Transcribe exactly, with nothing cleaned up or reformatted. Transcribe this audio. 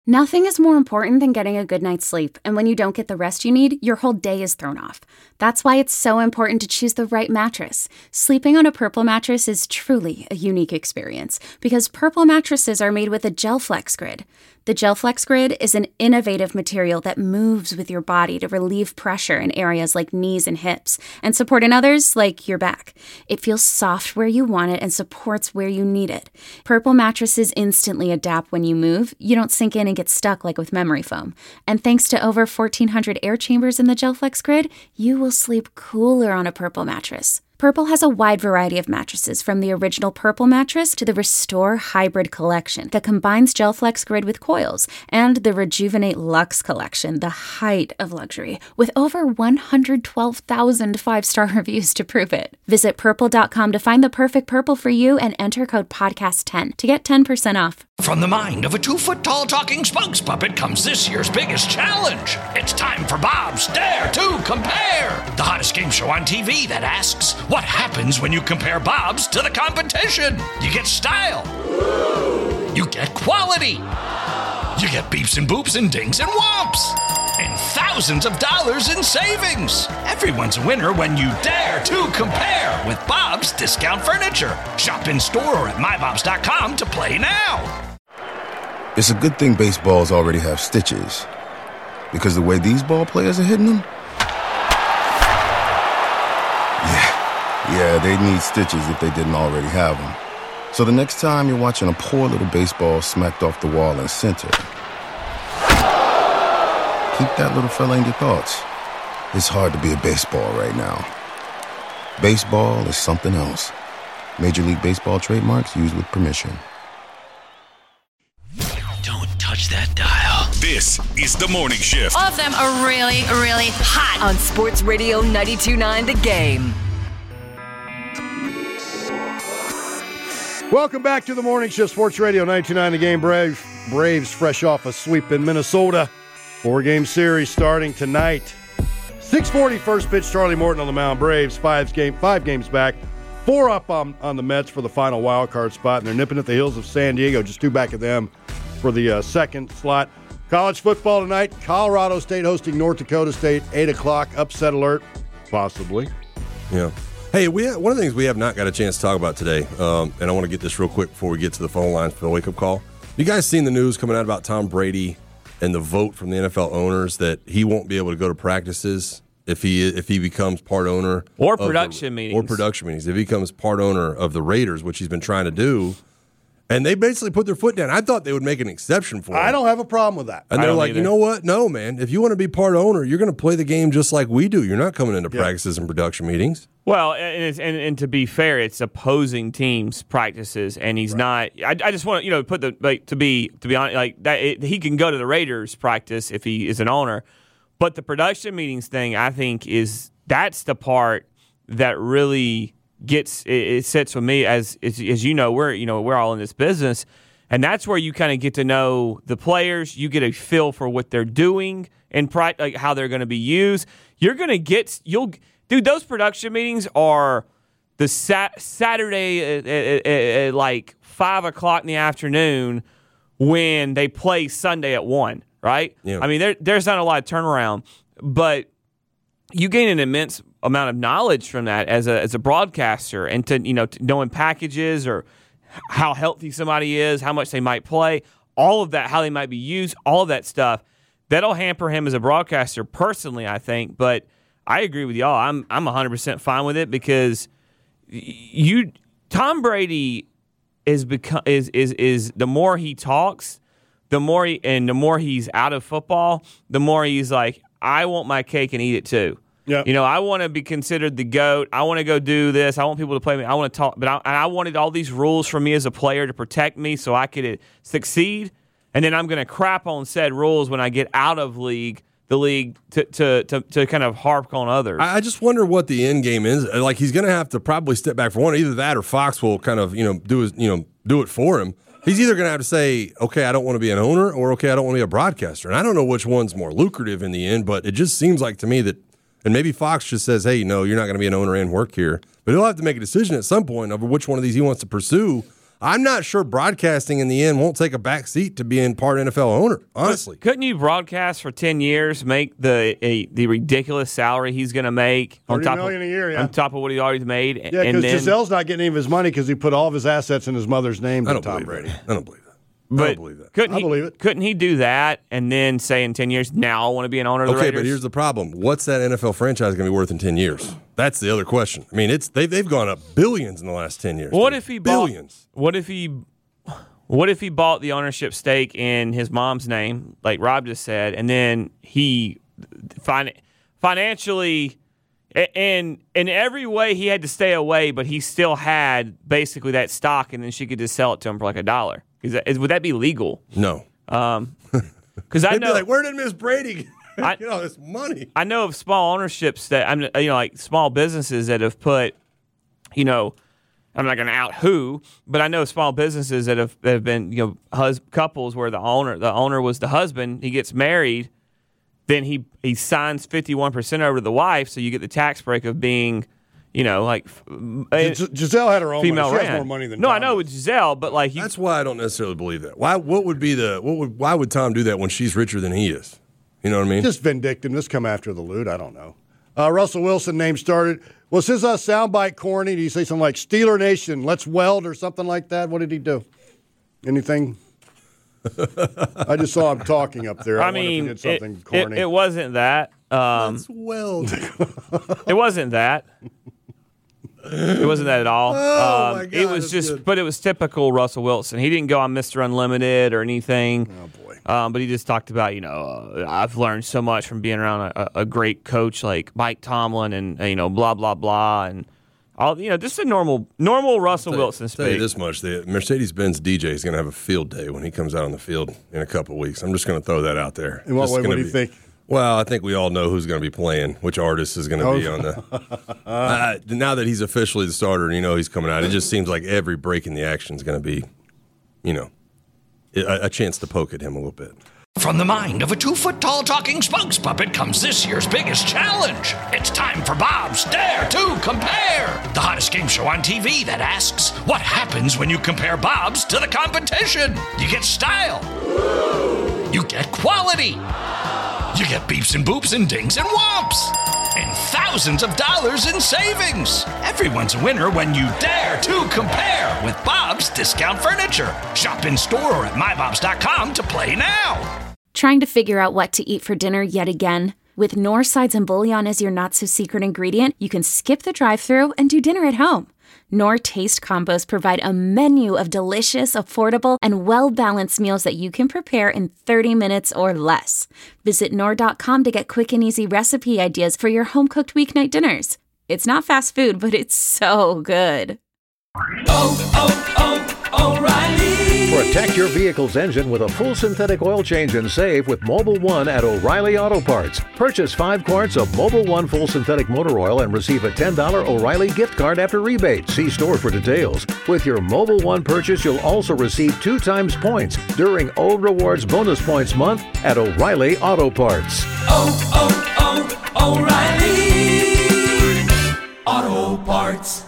Nothing is more important than getting a good night's sleep, and when you don't get the rest you need, your whole day is thrown off. That's why it's so important to choose the right mattress. Sleeping on a Purple mattress is truly a unique experience, because Purple mattresses are made with a GelFlex Grid. The GelFlex Grid is an innovative material that moves with your body to relieve pressure in areas like knees and hips, and support in others like your back. It feels soft where you want it and supports where you need it. Purple mattresses instantly adapt when you move. You don't sink in and get stuck like with memory foam. And thanks to over fourteen hundred air chambers in the GelFlex Grid, you will sleep cooler on a Purple mattress. Purple has a wide variety of mattresses, from the original Purple mattress to the Restore Hybrid collection that combines GelFlex Grid with coils, and the Rejuvenate Luxe collection, the height of luxury, with over one hundred twelve thousand five-star reviews to prove it. Visit purple dot com to find the perfect Purple for you and enter code podcast ten to get ten percent off. From the mind of a two-foot-tall talking spokes puppet comes this year's biggest challenge. It's time for Bob's Dare to Compare, the hottest game show on T V that asks, what happens when you compare Bob's to the competition? You get style. You get quality. You get beeps and boops and dings and whomps. And thousands of dollars in savings. Everyone's a winner when you dare to compare with Bob's Discount Furniture. Shop in store or at my bobs dot com to play now. It's a good thing baseballs already have stitches, because the way these ball players are hitting them, yeah, yeah, they need stitches if they didn't already have them. So the next time you're watching a poor little baseball smacked off the wall in center, keep that little fella in your thoughts. It's hard to be a baseball right now. Baseball is something else. Major League Baseball trademarks used with permission. Touch that dial. This is The Morning Shift. All of them are really, really hot. On Sports Radio ninety-two point nine The Game. Welcome back to The Morning Shift, Sports Radio ninety-two point nine The Game. Braves, Braves fresh off a sweep in Minnesota. Four-game series starting tonight. six forty first pitch, Charlie Morton on the mound. Braves five, game, five games back. Four up on, on the Mets for the final wild card spot, and they're nipping at the heels of San Diego, just two back of them for the uh, second slot. College football tonight. Colorado State hosting North Dakota State, eight o'clock. Upset alert, possibly. Yeah. Hey, we have, one of the things we have not got a chance to talk about today, um, and I want to get this real quick before we get to the phone lines for the wake-up call. You guys seen the news coming out about Tom Brady and the vote from the N F L owners that he won't be able to go to practices if he if he becomes part owner or production the, meetings or production meetings if he becomes part owner of the Raiders, which he's been trying to do. And they basically put their foot down. I thought they would make an exception for him. I don't have a problem with that. And they're like, either. You know what? No, man. If you want to be part owner, you're going to play the game just like we do. You're not coming into yeah. practices and production meetings. Well, and, it's, and and to be fair, it's opposing teams' practices, and he's right. not. I, I just want to you know put the like to be to be honest, like that it, he can go to the Raiders practice if he is an owner, but the production meetings thing, I think, is that's the part that really gets it, it sits with me as, as as you know we're you know we're all in this business, and that's where you kind of get to know the players. You get a feel for what they're doing and like how they're going to be used. You're going to get you'll dude those production meetings are the sat, Saturday at, at, at, at like five o'clock in the afternoon when they play Sunday at one. Right? Yeah. I mean there there's not a lot of turnaround, but you gain an immense amount of knowledge from that as a as a broadcaster, and to you know to knowing packages or how healthy somebody is, how much they might play, all of that, how they might be used, all of that stuff that'll hamper him as a broadcaster personally, I think. But I agree with y'all. I'm I'm one hundred percent fine with it because you Tom Brady is become is is is the more he talks, the more he, and the more he's out of football, the more he's like, I want my cake and eat it too. Yep. You know, I want to be considered the GOAT. I want to go do this. I want people to play me. I want to talk, but I, I wanted all these rules for me as a player to protect me so I could succeed. And then I'm going to crap on said rules when I get out of league, the league to to to, to kind of harp on others. I just wonder what the end game is. Like he's going to have to probably step back for one. Either that or Fox will kind of you know do his, you know do it for him. He's either going to have to say, okay, I don't want to be an owner, or okay, I don't want to be a broadcaster. And I don't know which one's more lucrative in the end, but it just seems like to me that, and maybe Fox just says, hey, no, you're not going to be an owner and work here. But he'll have to make a decision at some point over which one of these he wants to pursue. I'm not sure broadcasting in the end won't take a back seat to being part N F L owner, honestly. But couldn't you broadcast for ten years, make the a, the ridiculous salary he's going to make on top, million of, a year, yeah. on top of what he already made? Yeah, because Gisele's not getting any of his money because he put all of his assets in his mother's name I to don't Tom believe Brady. that. I don't believe that. But I don't believe that. Couldn't I he, believe it. Couldn't he do that and then say in ten years, now I want to be an owner of the Okay, Raiders? but here's the problem. What's that N F L franchise going to be worth in ten years? That's the other question. I mean, it's they've, they've gone up billions in the last ten years. What dude. if he billions? Bought, what if he What if he bought the ownership stake in his mom's name, like Rob just said, and then he fin- financially and in every way he had to stay away, but he still had basically that stock, and then she could just sell it to him for like a dollar. Is that, is, would that be legal? No. Um, because I They'd know be like, where did Miss Brady I, get all this money? I know of small ownerships that I'm, you know, like small businesses that have put, you know, I'm not going to out who, but I know small businesses that have that have been, you know, hus- couples where the owner the owner was the husband. He gets married, then he he signs fifty-one percent over to the wife, so you get the tax break of being, you know, like Gis- Giselle had her own female money. She has ran. more money than no, Tom I know does. with Giselle, but like he, That's why I don't necessarily believe that. Why? What would be the? What would? Why would Tom do that when she's richer than he is? You know what I mean? Just vindictive. Just come after the loot. I don't know. Uh, Russell Wilson name started. Was his uh, soundbite corny? Did he say something like Steeler Nation, let's weld or something like that? What did he do? Anything? I just saw him talking up there. I, I mean, wonder if he did something it, corny. it, it wasn't that. Um, Let's weld. It wasn't that. It wasn't that at all. Oh, um, my God, it was that's just, good. but it was typical Russell Wilson. He didn't go on Mister Unlimited or anything. Oh, boy. Um, but he just talked about, you know, uh, I've learned so much from being around a, a great coach like Mike Tomlin, and uh, you know, blah blah blah, and all, you know, just a normal, normal Russell Tell you- Wilson Tell you speak. this much: the Mercedes-Benz D J is going to have a field day when he comes out on the field in a couple of weeks. I'm just going to throw that out there. In what This is way? What gonna do you be- think? Well, I think we all know who's going to be playing, which artist is going to Oh. be on the. uh, now that he's officially the starter and you know he's coming out, it just seems like every break in the action is going to be, you know, a, a chance to poke at him a little bit. From the mind of a two-foot-tall talking spokes puppet comes this year's biggest challenge. It's time for Bob's Dare to Compare, the hottest game show on T V that asks, what happens when you compare Bob's to the competition? You get style. You get quality. You get beeps and boops and dings and whomps. And thousands of dollars in savings. Everyone's a winner when you dare to compare with Bob's Discount Furniture. Shop in store or at my bobs dot com to play now. Trying to figure out what to eat for dinner yet again? With Knorr sides and bouillon as your not-so-secret ingredient, you can skip the drive-thru and do dinner at home. Knorr Taste Combos provide a menu of delicious, affordable, and well-balanced meals that you can prepare in thirty minutes or less. Visit Knorr dot com to get quick and easy recipe ideas for your home-cooked weeknight dinners. It's not fast food, but it's so good. Oh, oh, oh, O'Reilly. Protect your vehicle's engine with a full synthetic oil change and save with Mobile One at O'Reilly Auto Parts. Purchase five quarts of Mobile One full synthetic motor oil and receive a ten dollars O'Reilly gift card after rebate. See store for details. With your Mobile One purchase, you'll also receive two times points during O Rewards Bonus Points Month at O'Reilly Auto Parts. Oh, oh, oh, O'Reilly Auto Parts.